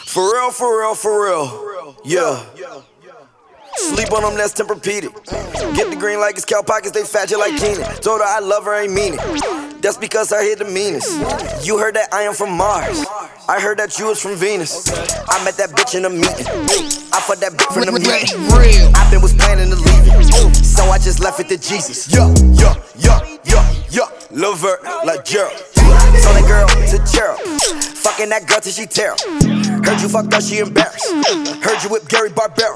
For real, for real, for real. Yeah. Sleep on them, that's Tempur-Pedic. Get the green like it's cow pockets, they fat you like Keenan. Told her I love her, ain't mean it. That's because I hit the meanest. You heard that I am from Mars. I heard that you was from Venus. I met that bitch in a meeting. I fucked that bitch from the meeting. I been was planning to leave it, so I just left it to Jesus. Yo, love her like Gerald. Told that girl to Gerald. Fucking that girl till she tear up. Heard you fucked up, she embarrassed. Heard you whip Gary Barbera.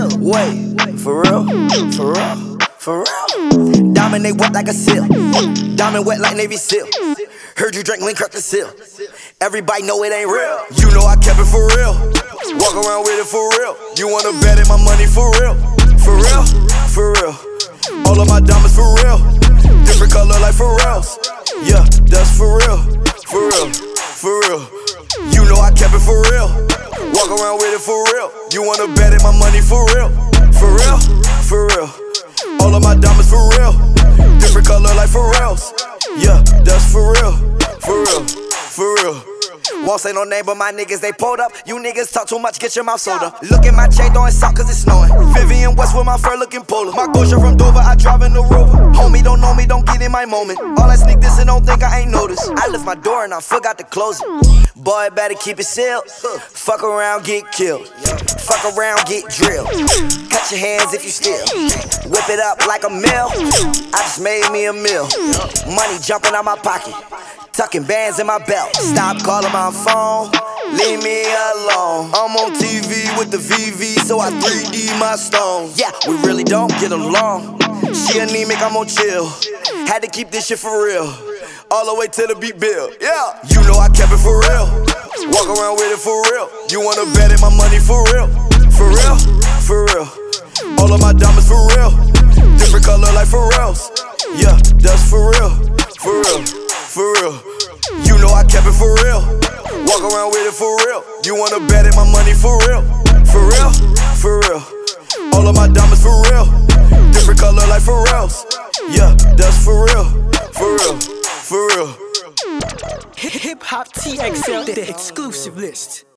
Wait, for real? For real? For real? Diamond, they wet like a seal. Diamond wet like Navy SEAL. Heard you drink lean, crack the seal. Everybody know it ain't real. You know I kept it for real. Walk around with it for real. You wanna bet it, my money for real? For real? For real? All of my diamonds for real. Different color like Pharrell's. Yeah, that's for real. For real? For real? You know I kept it for real. Walk around with it for real. You wanna bet it, my money for real? For real? For real? All of my diamonds for real. Different color like Pharrell's. Yeah, that's for real. For real? For real? Won't say no name, but my niggas, they pulled up. You niggas talk too much, get your mouth soda. Look at my chain throwing salt cause it's snowing. Vivian West with my fur looking polar. My Gosha from Dover, I drive in the Rover. Homie don't know me, don't get in my moment. All I sneak this and don't think I ain't noticed. I lift my door and I forgot to close it. Boy, better keep it sealed. Fuck around, get killed. Fuck around, get drilled. Cut your hands if you steal. Whip it up like a mill. I just made me a meal. Money jumping out my pocket. Tucking bands in my belt. Stop calling my phone. Leave me alone. I'm on TV with the VV, so I 3D my stone. Yeah, we really don't get along. She anemic, I'm on chill. Had to keep this shit for real. All the way to the beat bill. Yeah, you know I kept it for real. Walk around with it for real. You wanna bet it, my money for real? For real? For real? All of my diamonds for real. Different color like Pharrell's. Yeah, that's for real. For real? For real? You know I kept it for real. Walk around with it for real. You wanna bet it, my money for real? For real? For real? All of my diamonds for real. Different color like Pharrell's. Yeah, that's for real. For real? For real? Hip Hop TXL, the exclusive list.